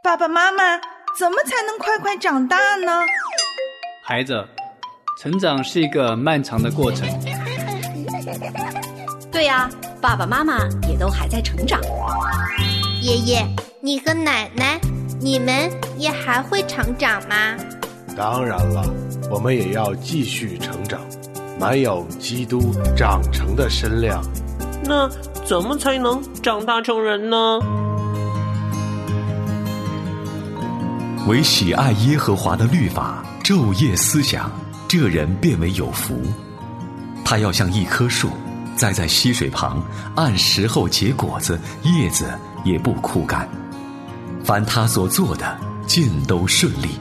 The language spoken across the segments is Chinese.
爸爸妈妈，怎么才能快快长大呢？ 孩子，成长是一个漫长的过程。 对呀，爸爸妈妈也都还在成长。 爷爷，你和奶奶，你们也还会成长吗？ 当然了，我们也要继续成长，满有基督长成的身量。 那怎么才能长大成人呢？ 唯喜爱耶和华的律法，昼夜思想，这人便为有福。他要像一棵树，栽在溪水旁，按时候结果子，叶子也不枯干。凡他所做的，尽都顺利。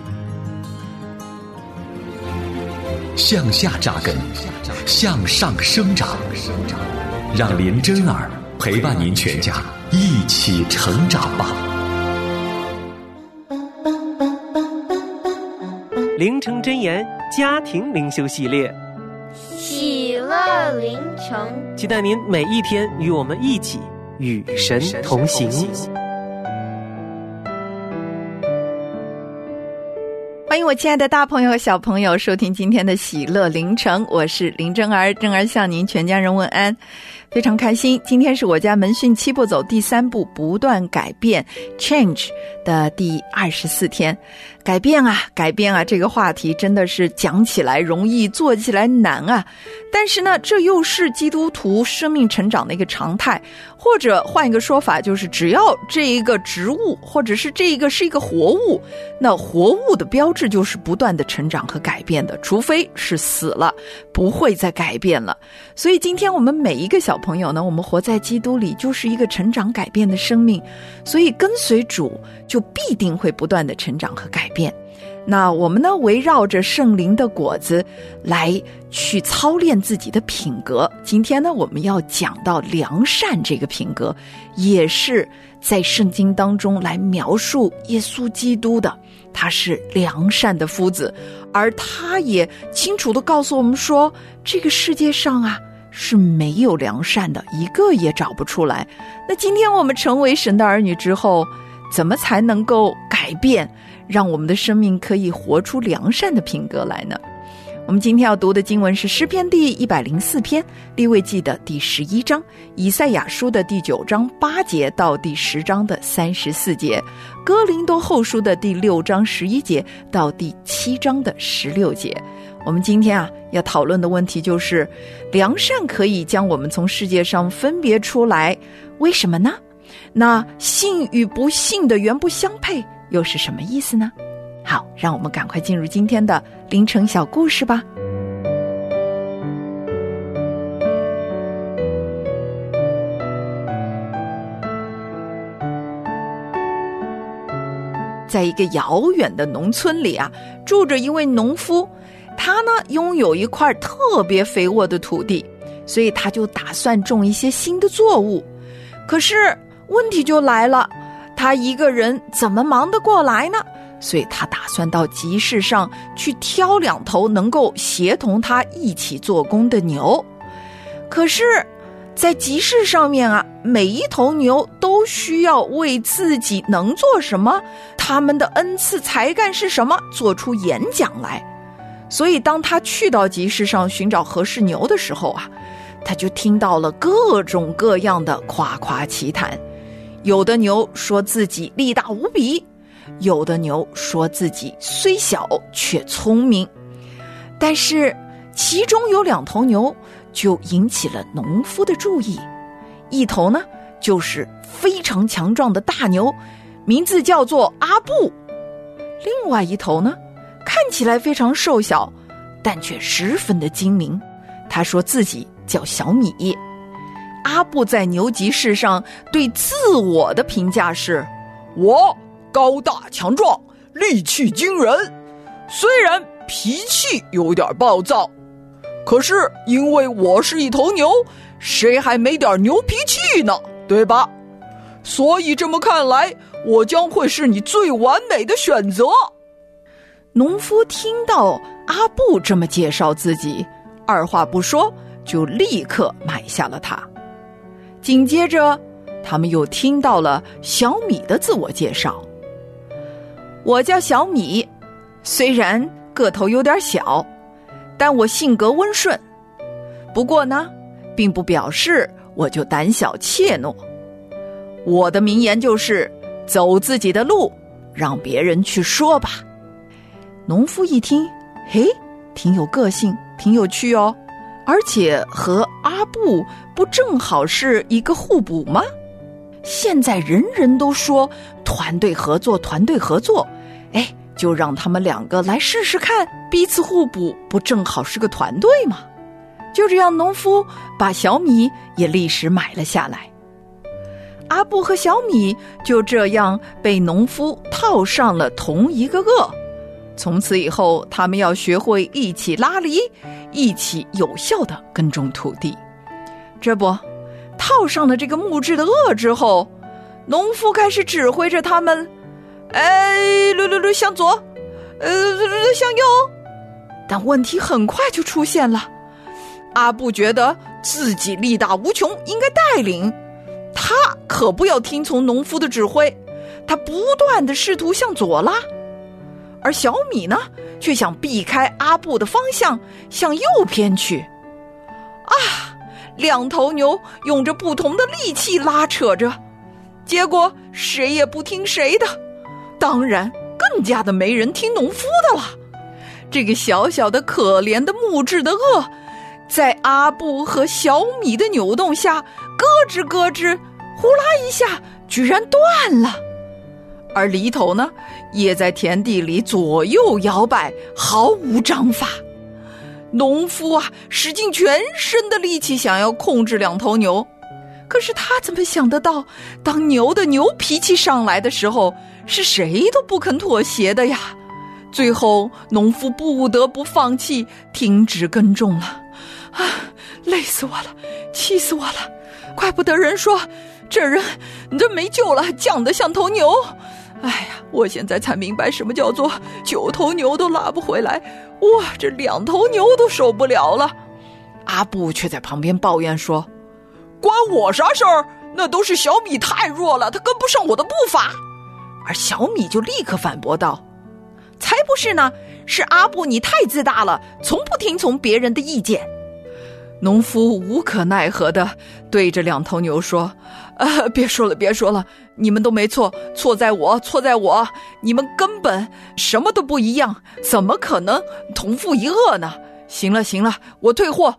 向下扎根，向上生长，让林真儿陪伴您全家一起成长吧。 灵城真言家庭灵修系列， 喜乐灵城， 期待您每一天与我们一起与神同行。 欢迎我亲爱的大朋友小朋友收听今天的喜乐灵城，我是林真儿，真儿向您全家人问安，非常开心。今天是我家门训7步走第3步不断改变 Change 的第24天。改变啊，这个话题真的是讲起来容易做起来难啊。但是呢，这又是基督徒生命成长的一个常态，或者换一个说法，就是只要这一个植物或者是这一个是一个活物，那活物的标志就是不断的成长和改变的，除非是死了，不会再改变了。所以今天我们每一个小朋友呢，我们活在基督里就是一个成长改变的生命，所以跟随主就必定会不断的成长和改变。那我们呢，围绕着圣灵的果子来去操练自己的品格。今天呢，我们要讲到良善这个品格，也是在圣经当中来描述耶稣基督的，他是良善的夫子，而他也清楚地告诉我们说，这个世界上啊是没有良善的，一个也找不出来。那今天我们成为神的儿女之后，怎么才能够改变，让我们的生命可以活出良善的品格来呢？我们今天要读的经文是诗篇第104篇，利未记的第11章，以赛亚书的第9章8节到第10章的34节，哥林多后书的第6章11节到第7章的16节。我们今天啊要讨论的问题就是，良善可以将我们从世界上分别出来，为什么呢？那信与不信的原不相配又是什么意思呢？好，让我们赶快进入今天的凌晨小故事吧。在一个遥远的农村里啊，住着一位农夫，他呢拥有一块特别肥沃的土地，所以他就打算种一些新的作物。可是问题就来了，他一个人怎么忙得过来呢？所以他打算到集市上去挑2头能够协同他一起做工的牛。可是在集市上面啊，每一头牛都需要为自己能做什么，他们的恩赐才干是什么做出演讲来。所以当他去到集市上寻找合适牛的时候啊，他就听到了各种各样的夸夸其谈。有的牛说自己力大无比，有的牛说自己虽小却聪明。但是其中有2头牛就引起了农夫的注意。一头呢就是非常强壮的大牛，名字叫做阿布。另外一头呢看起来非常瘦小，但却十分的精明，他说自己叫小米。阿布在牛集市上对自我的评价是，我高大强壮，力气惊人，虽然脾气有点暴躁，可是因为我是一头牛，谁还没点牛脾气呢，对吧？所以这么看来，我将会是你最完美的选择。农夫听到阿布这么介绍自己，二话不说就立刻买下了他。紧接着他们又听到了小米的自我介绍， 我叫小米，虽然个头有点小，但我性格温顺。不过呢，并不表示我就胆小怯懦。我的名言就是走自己的路，让别人去说吧。农夫一听，嘿，挺有个性，挺有趣哦，而且和阿布不正好是一个互补吗？现在人人都说团队合作，团队合作，哎，就让他们两个来试试看，彼此互补，不正好是个团队吗？就这样，农夫把小米也立时买了下来。阿布和小米就这样被农夫套上了同一个轭，从此以后，他们要学会一起拉犁，一起有效地耕种土地。这不，套上了这个木质的轭之后，农夫开始指挥着他们，溜向左，向右。但问题很快就出现了，阿布觉得自己力大无穷，应该带领，他可不要听从农夫的指挥，他不断地试图向左拉。而小米呢，却想避开阿布的方向，向右偏去。两头牛用着不同的力气拉扯着，结果谁也不听谁的，当然更加的没人听农夫的了。这个小小的可怜的木质的轭，在阿布和小米的扭动下，咯吱咯吱，呼啦一下居然断了。而犁头呢，也在田地里左右摇摆，毫无章法。农夫啊，使尽全身的力气想要控制两头牛，可是他怎么想得到，当牛的牛脾气上来的时候，是谁都不肯妥协的呀。最后农夫不得不放弃，停止耕种了。累死我了，气死我了，怪不得人说这人没救了，犟得像头牛。我现在才明白什么叫做9头牛都拉不回来，哇，这2头牛都受不了了。阿布却在旁边抱怨说，关我啥事儿？那都是小米太弱了，他跟不上我的步伐。而小米就立刻反驳道，才不是呢，是阿布你太自大了，从不听从别人的意见。农夫无可奈何地对着2头牛说，别说了，你们都没错，错在我，你们根本什么都不一样，怎么可能同父一轭呢？行了，我退货。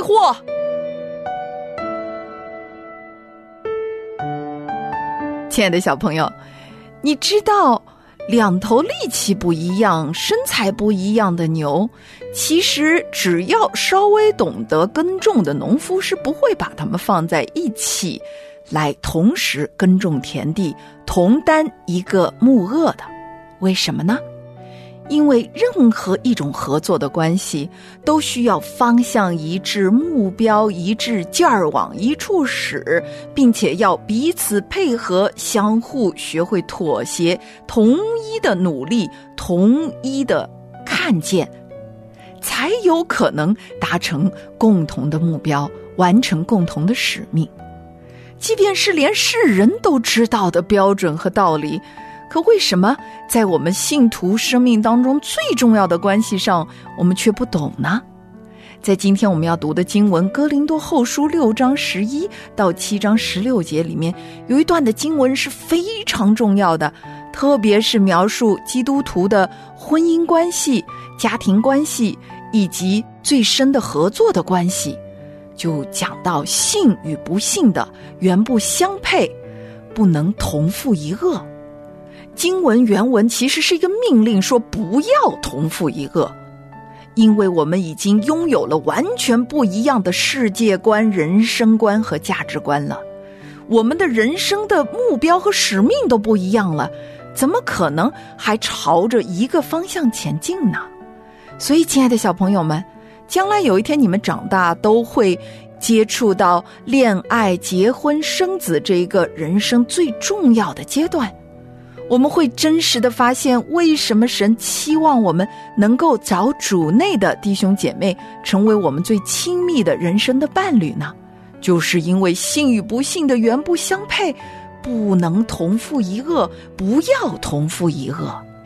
亲爱的小朋友，你知道2头力气不一样，身材不一样的牛，其实只要稍微懂得耕种的农夫是不会把它们放在一起来同时耕种田地，同担一个木轭的。为什么呢？因为任何一种合作的关系都需要方向一致，目标一致，劲儿往一处使，并且要彼此配合，相互学会妥协，统一的努力，统一的看见，才有可能达成共同的目标，完成共同的使命。即便是连世人都知道的标准和道理，可为什么在我们信徒生命当中最重要的关系上，我们却不懂呢？在今天我们要读的经文哥林多后书6章11到7章16节里面，有一段的经文是非常重要的，特别是描述基督徒的婚姻关系、家庭关系以及最深的合作的关系，就讲到信与不信的原不相配，不能同父一轭。经文原文其实是一个命令，说不要同父一轭，因为我们已经拥有了完全不一样的世界观、人生观和价值观了。我们的人生的目标和使命都不一样了，怎么可能还朝着一个方向前进呢？所以亲爱的小朋友们，将来有一天你们长大都会接触到恋爱、结婚、生子这一个人生最重要的阶段，我们会真实的发现，为什么神期望我们能够找主内的弟兄姐妹成为我们最亲密的人生的伴侣呢？就是因为信与不信的原不相配，不能同父一轭，不要同父一轭。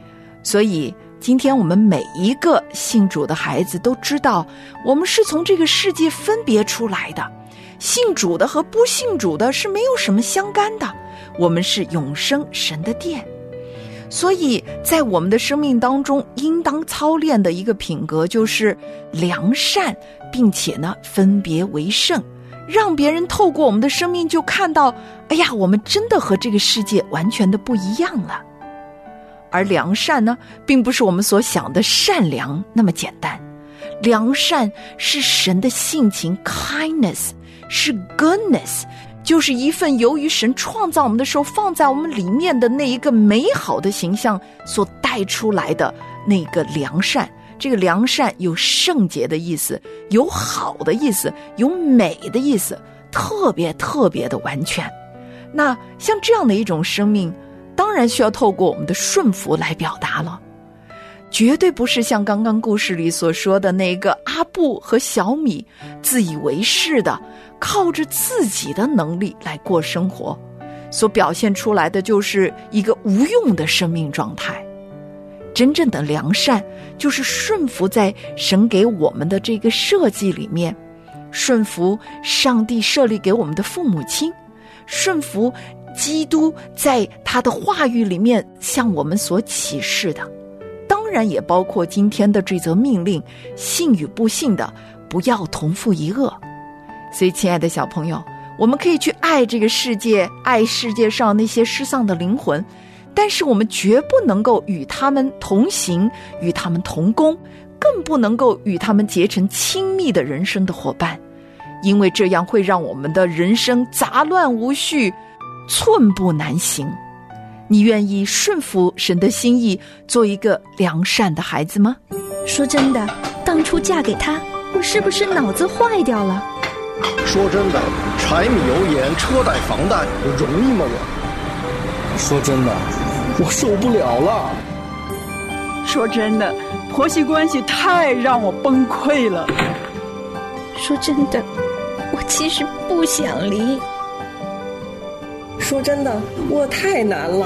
所以今天我们每一个信主的孩子都知道，我们是从这个世界分别出来的，信主的和不信主的是没有什么相干的，我们是永生神的殿。所以在我们的生命当中应当操练的一个品格就是良善，并且呢分别为圣，让别人透过我们的生命就看到，哎呀，我们真的和这个世界完全的不一样了。而良善呢，并不是我们所想的善良那么简单，良善是神的性情 kindness， 是 goodness， 就是一份由于神创造我们的时候放在我们里面的那一个美好的形象所带出来的那个良善。这个良善有圣洁的意思，有好的意思，有美的意思，特别特别的完全。那像这样的一种生命，当然需要透过我们的顺服来表达了，绝对不是像刚刚故事里所说的那个阿布和小米自以为是的靠着自己的能力来过生活，所表现出来的就是一个无用的生命状态。真正的良善就是顺服在神给我们的这个设计里面，顺服上帝设立给我们的父母亲，顺服基督在他的话语里面向我们所启示的，当然也包括今天的这则命令，信与不信的不要同负一恶。所以亲爱的小朋友，我们可以去爱这个世界，爱世界上那些失丧的灵魂，但是我们绝不能够与他们同行，与他们同工，更不能够与他们结成亲密的人生的伙伴，因为这样会让我们的人生杂乱无序，寸步难行。你愿意顺服神的心意，做一个良善的孩子吗？ 说真的，当初嫁给他，我是不是脑子坏掉了？ 说真的，柴米油盐车贷房贷容易吗我？说真的，我受不了了。 说真的，婆媳关系太让我崩溃了。 说真的，我其实不想离。 说真的，我太难了。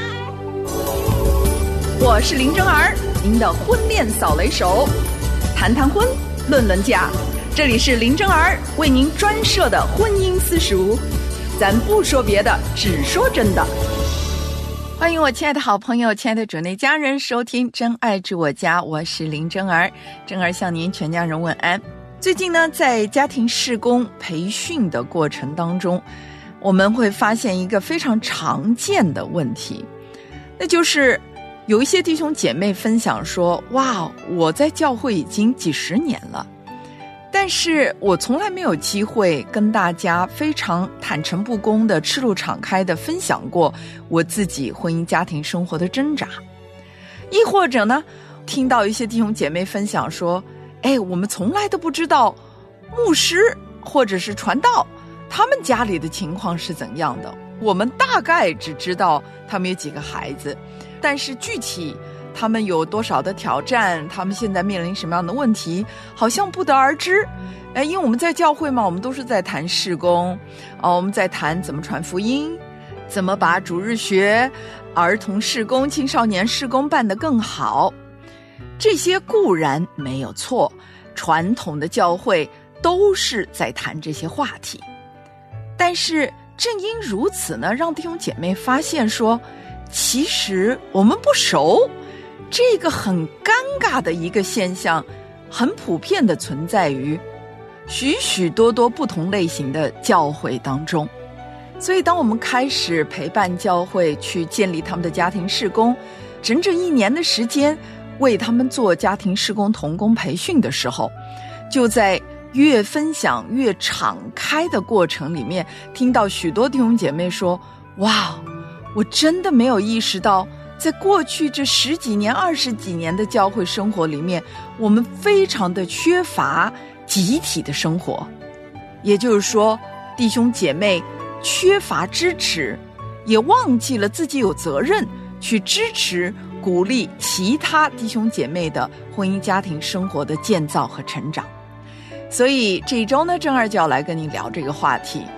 我是林真儿，您的婚恋扫雷手，谈谈婚，论论嫁，这里是林真儿为您专设的婚姻私塾，咱不说别的，只说真的。欢迎我亲爱的好朋友，亲爱的主内家人收听真爱住我家，我是林真儿，真儿向您全家人问安。最近呢，在家庭事工培训的过程当中，我们会发现一个非常常见的问题，那就是有一些弟兄姐妹分享说，哇，我在教会已经几十年了，但是我从来没有机会跟大家非常坦诚不公的赤露敞开的分享过我自己婚姻家庭生活的挣扎。亦或者呢，听到一些弟兄姐妹分享说，我们从来都不知道牧师或者是传道他们家里的情况是怎样的，我们大概只知道他们有几个孩子，但是具体他们有多少的挑战，他们现在面临什么样的问题，好像不得而知。因为我们在教会嘛，我们都是在谈事工，我们在谈怎么传福音，怎么把主日学、儿童事工、青少年事工办得更好。这些固然没有错，传统的教会都是在谈这些话题，但是正因如此呢，让弟兄姐妹发现说，其实我们不熟，这个很尴尬的一个现象很普遍的存在于许许多多不同类型的教会当中。所以当我们开始陪伴教会去建立他们的家庭事工，整整1年的时间为他们做家庭事工同工培训的时候，就在越分享越敞开的过程里面，听到许多弟兄姐妹说，哇，我真的没有意识到在过去这10几年20几年的教会生活里面，我们非常的缺乏集体的生活。也就是说，弟兄姐妹缺乏支持，也忘记了自己有责任去支持鼓励其他弟兄姐妹的婚姻家庭生活的建造和成长。所以这一周呢，正儿就要来跟你聊这个话题，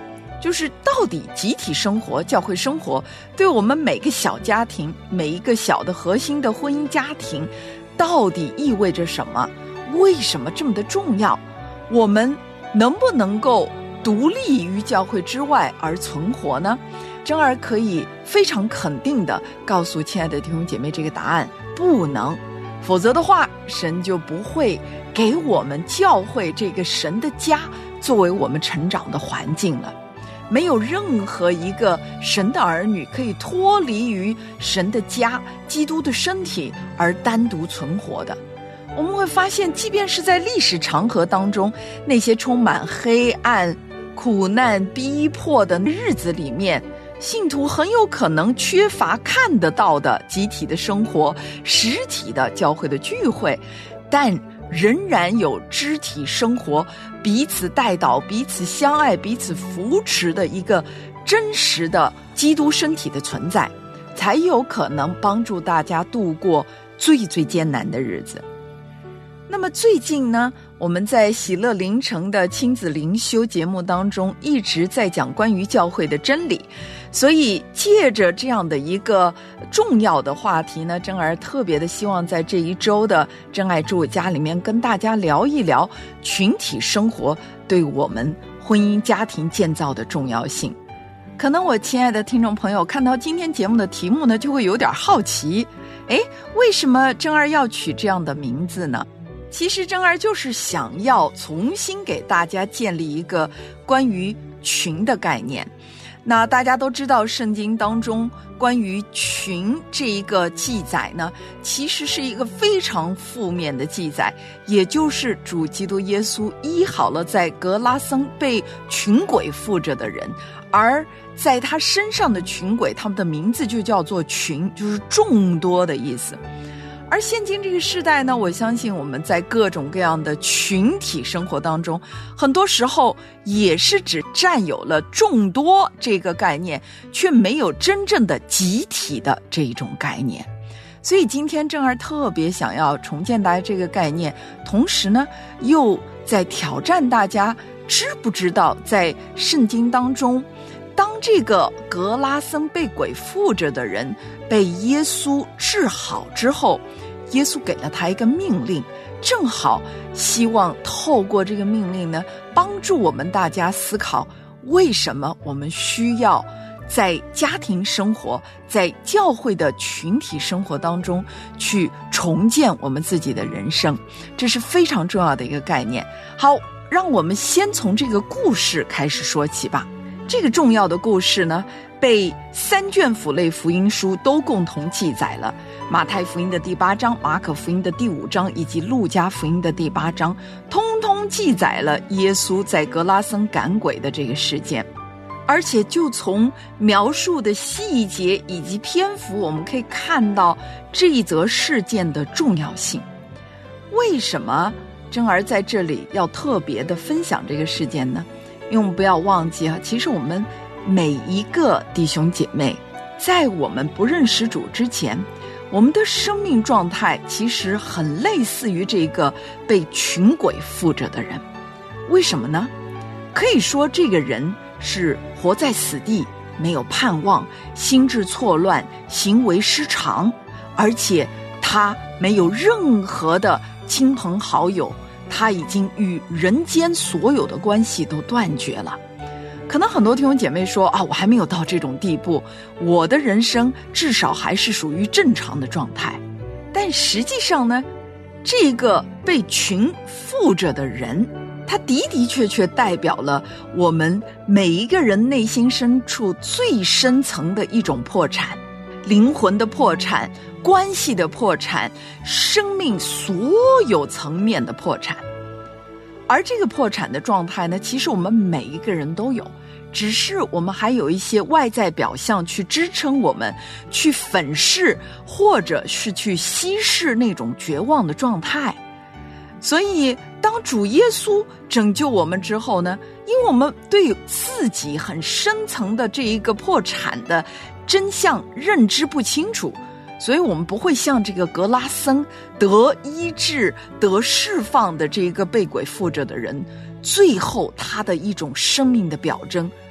就是到底集体生活、教会生活对我们每个小家庭、每一个小的核心的婚姻家庭到底意味着什么？为什么这么的重要？我们能不能够独立于教会之外而存活呢？珍儿可以非常肯定地告诉亲爱的弟兄姐妹这个答案：不能。否则的话，神就不会给我们教会这个神的家作为我们成长的环境了。没有任何一个神的儿女可以脱离于神的家、基督的身体而单独存活的。我们会发现，即便是在历史长河当中，那些充满黑暗、苦难、逼迫的日子里面，信徒很有可能缺乏看得到的集体的生活、实体的教会的聚会，但仍然有肢体生活，彼此代祷、彼此相爱、彼此扶持的一个真实的基督身体的存在，才有可能帮助大家度过最艰难的日子。那么最近呢，我们在喜乐灵城的亲子灵修节目当中一直在讲关于教会的真理，所以借着这样的一个重要的话题呢，珍儿特别的希望在这一周的真爱住家里面跟大家聊一聊群体生活对我们婚姻家庭建造的重要性。可能我亲爱的听众朋友看到今天节目的题目呢，就会有点好奇，为什么珍儿要取这样的名字呢？其实珍儿就是想要重新给大家建立一个关于群的概念。那大家都知道，圣经当中关于群这一个记载呢，其实是一个非常负面的记载，也就是主基督耶稣医好了在格拉森被群鬼附着的人，而在他身上的群鬼，他们的名字就叫做群，就是众多的意思。而现今这个时代呢，我相信我们在各种各样的群体生活当中，很多时候也是只占有了众多这个概念，却没有真正的集体的这一种概念。所以今天珍儿特别想要重建大家这个概念，同时呢，又在挑战大家知不知道在圣经当中，当这个格拉森被鬼附着的人被耶稣治好之后，耶稣给了他一个命令，正好希望透过这个命令呢，帮助我们大家思考，为什么我们需要在家庭生活、在教会的群体生活当中去重建我们自己的人生。这是非常重要的一个概念。好，让我们先从这个故事开始说起吧。这个重要的故事呢，被3卷符类福音书都共同记载了，马太福音的第8章、马可福音的第5章以及路加福音的第8章，通通记载了耶稣在格拉森赶鬼的这个事件。而且就从描述的细节以及篇幅，我们可以看到这一则事件的重要性。为什么珍儿在这里要特别的分享这个事件呢？因为我们不要忘记其实我们每一个弟兄姐妹，在我们不认识主之前，我们的生命状态其实很类似于这个被群鬼附着的人。为什么呢？可以说这个人是活在死地，没有盼望，心智错乱，行为失常，而且他没有任何的亲朋好友，他已经与人间所有的关系都断绝了。可能很多弟兄姐妹说我还没有到这种地步，我的人生至少还是属于正常的状态。但实际上呢，这个被群附着的人，他的确代表了我们每一个人内心深处最深层的一种破产，灵魂的破产，关系的破产，生命所有层面的破产。而这个破产的状态呢，其实我们每一个人都有，只是我们还有一些外在表象去支撑我们，去粉饰或者是去稀释那种绝望的状态。所以当主耶稣拯救我们之后呢，因为我们对自己很深层的这一个破产的真相认知不清楚，所以我们不会像这个格拉森得医治、得释放的这个被鬼附着的人，最后他的一种生命的表征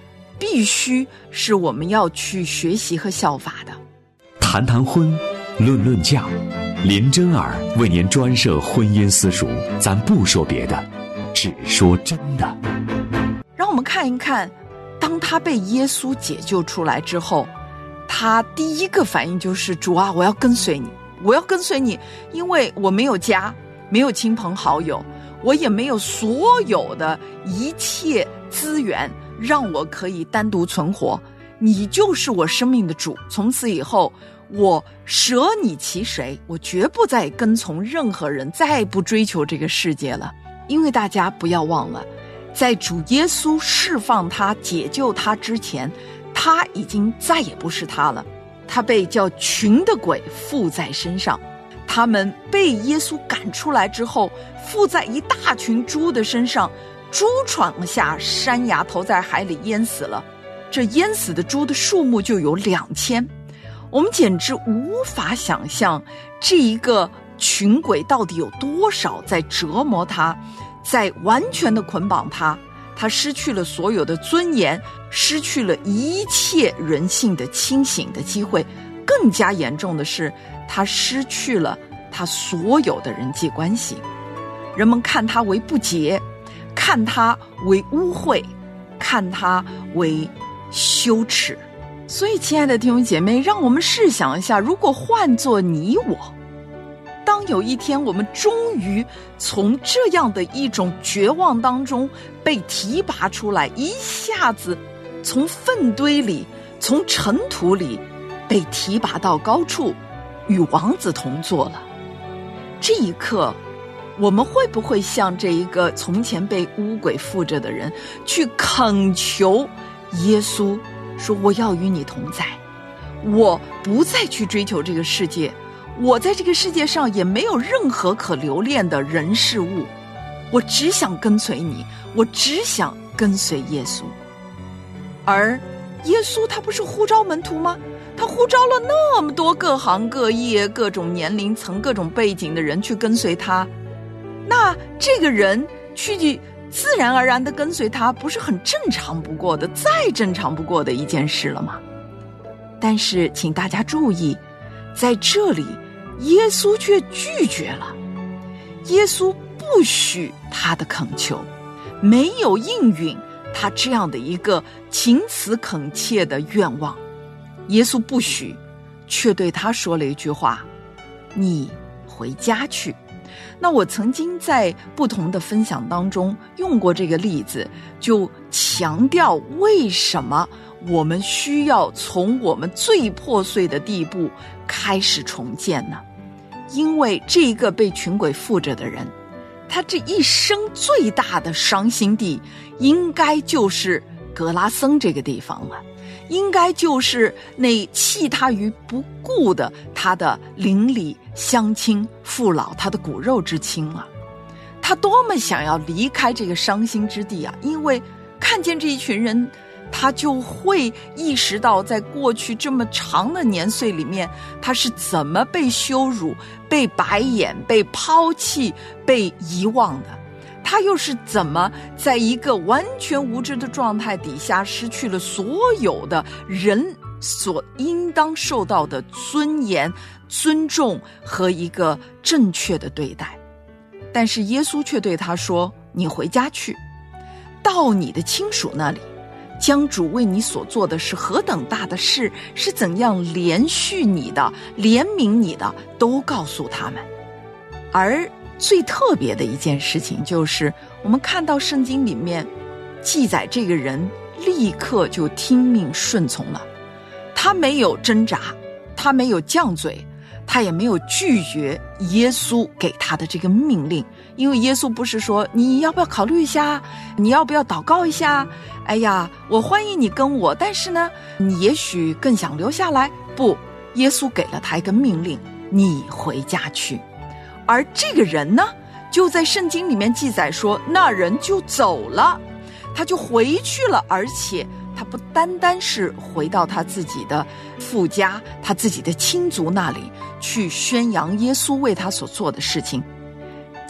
必须是我们要去学习和效法的。 谈谈婚，论论嫁，林真儿为您专设婚姻私塾，咱不说别的，只说真的。 让我们看一看，当他被耶稣解救出来之后，他第一个反应就是主啊，我要跟随你，我要跟随你，因为我没有家，没有亲朋好友，我也没有所有的一切资源让我可以单独存活，你就是我生命的主，从此以后我舍你其谁，我绝不再跟从任何人，再不追求这个世界了。因为大家不要忘了，在主耶稣释放他解救他之前，他已经再也不是他了，他被叫群的鬼附在身上，他们被耶稣赶出来之后，附在一大群猪的身上，猪闯下山崖，投在海里淹死了，这淹死的猪的数目就有2000。我们简直无法想象这一个群鬼到底有多少在折磨他，在完全的捆绑他，他失去了所有的尊严，失去了一切人性的清醒的机会，更加严重的是他失去了他所有的人际关系。人们看他为不洁，看他为污秽，看他为羞耻。所以亲爱的弟兄姐妹，让我们试想一下，如果换作你我，当有一天我们终于从这样的一种绝望当中被提拔出来，一下子从粪堆里，从尘土里被提拔到高处，与王子同坐了，这一刻我们会不会像这一个从前被污鬼附着的人去恳求耶稣说，我要与你同在，我不再去追求这个世界，我在这个世界上也没有任何可留恋的人事物，我只想跟随你，我只想跟随耶稣。而耶稣他不是呼召门徒吗？他呼召了那么多各行各业、各种年龄层、各种背景的人去跟随他，那这个人去自然而然地跟随他，不是很正常不过的，再正常不过的一件事了吗？但是请大家注意，在这里耶稣却拒绝了，耶稣不许他的恳求，没有应允他这样的一个情辞恳切的愿望。耶稣不许，却对他说了一句话，你回家去。那我曾经在不同的分享当中用过这个例子，就强调为什么我们需要从我们最破碎的地步开始重建呢？因为这一个被群鬼附着的人，他这一生最大的伤心地应该就是格拉森这个地方了，应该就是那弃他于不顾的他的邻里乡亲父老，他的骨肉之亲了。他多么想要离开这个伤心之地啊！因为看见这一群人，他就会意识到在过去这么长的年岁里面，他是怎么被羞辱、被白眼、被抛弃、被遗忘的，他又是怎么在一个完全无知的状态底下失去了所有的人所应当受到的尊严、尊重和一个正确的对待。但是耶稣却对他说，你回家去，到你的亲属那里，将主为你所做的是何等大的事，是怎样怜恤你的、怜悯你的，都告诉他们。而最特别的一件事情就是，我们看到圣经里面记载，这个人立刻就听命顺从了，他没有挣扎，他没有犟嘴，他也没有拒绝耶稣给他的这个命令。因为耶稣不是说你要不要考虑一下，你要不要祷告一下，哎呀我欢迎你跟我，但是呢你也许更想留下来。不，耶稣给了他一个命令，你回家去。而这个人呢，就在圣经里面记载说，那人就走了，他就回去了，而且他不单单是回到他自己的父家，他自己的亲族那里去宣扬耶稣为他所做的事情。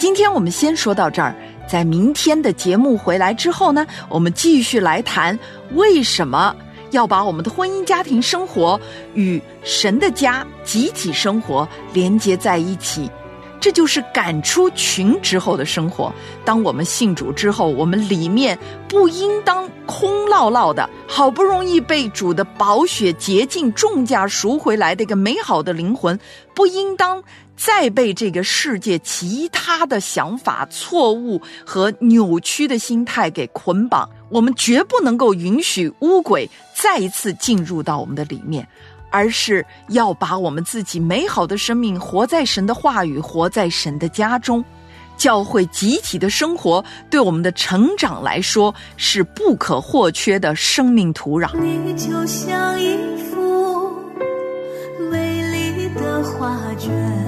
今天我们先说到这儿，在明天的节目回来之后呢，我们继续来谈为什么要把我们的婚姻家庭生活与神的家集体生活连接在一起。这就是赶出群之后的生活。当我们信主之后，我们里面不应当空落落的，好不容易被主的宝血洁净重价赎回来的一个美好的灵魂，不应当再被这个世界其他的想法、错误和扭曲的心态给捆绑。我们绝不能够允许污鬼再一次进入到我们的里面，而是要把我们自己美好的生命活在神的话语，活在神的家中。教会集体的生活对我们的成长来说是不可或缺的生命土壤。 你就像一幅美丽的画卷，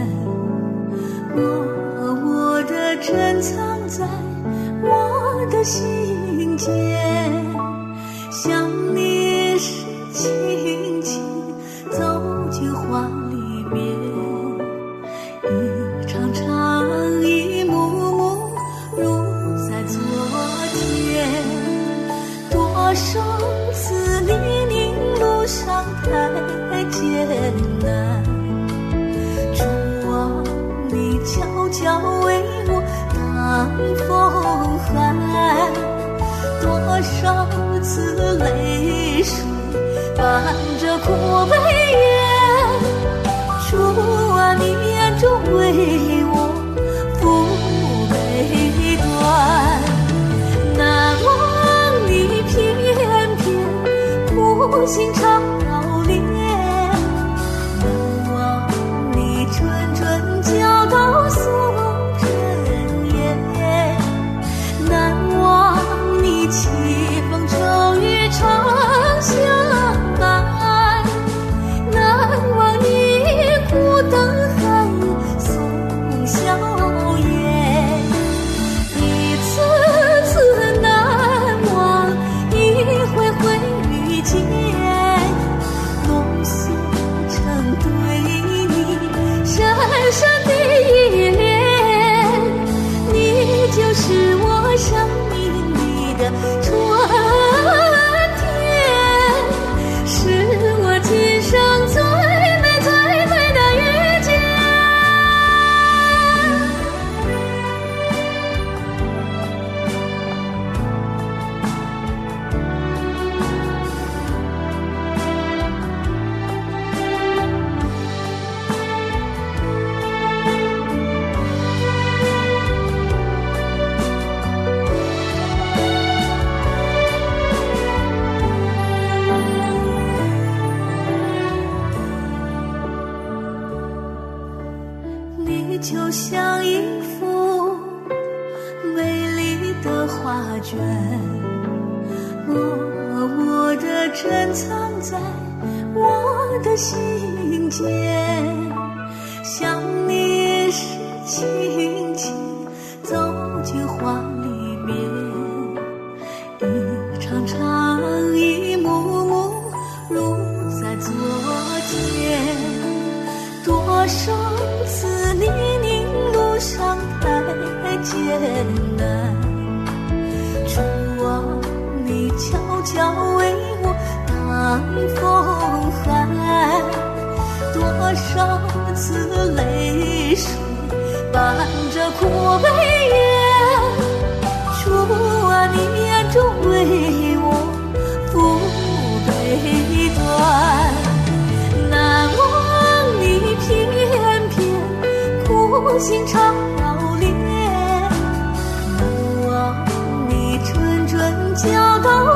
我的珍藏在我的心间，想你是轻轻走进画里面，一场场一幕幕如在昨天，多少次泥泞路上太艰难，主啊你悄悄为我挡风寒，多少次泪水伴着苦悲怨，主啊你眼中为我抚悲端，难忘你偏偏苦心常老练，难忘你谆谆教导颂真言，难忘你凄风骤雨常相伴，难忘你苦等寒送笑颜，一次次难忘，一回回遇见，浓缩成对你深深的依恋，你就是我生命里的春天，是我今生最美最美的遇见。你就像一幅美丽的画卷，我的珍藏在我的心间，想你是轻轻走进画里面，一场场一幕幕如在昨天，多少次泥泞路上太艰难，主啊你悄悄为我挡风寒，多少次泪水伴着苦悲怨，主啊你眼中为我抚悲端，难忘你偏偏苦心常老练，难忘你谆谆教导